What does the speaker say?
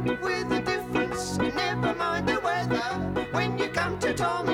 with a difference. Never mind the weather when you come to Tommy.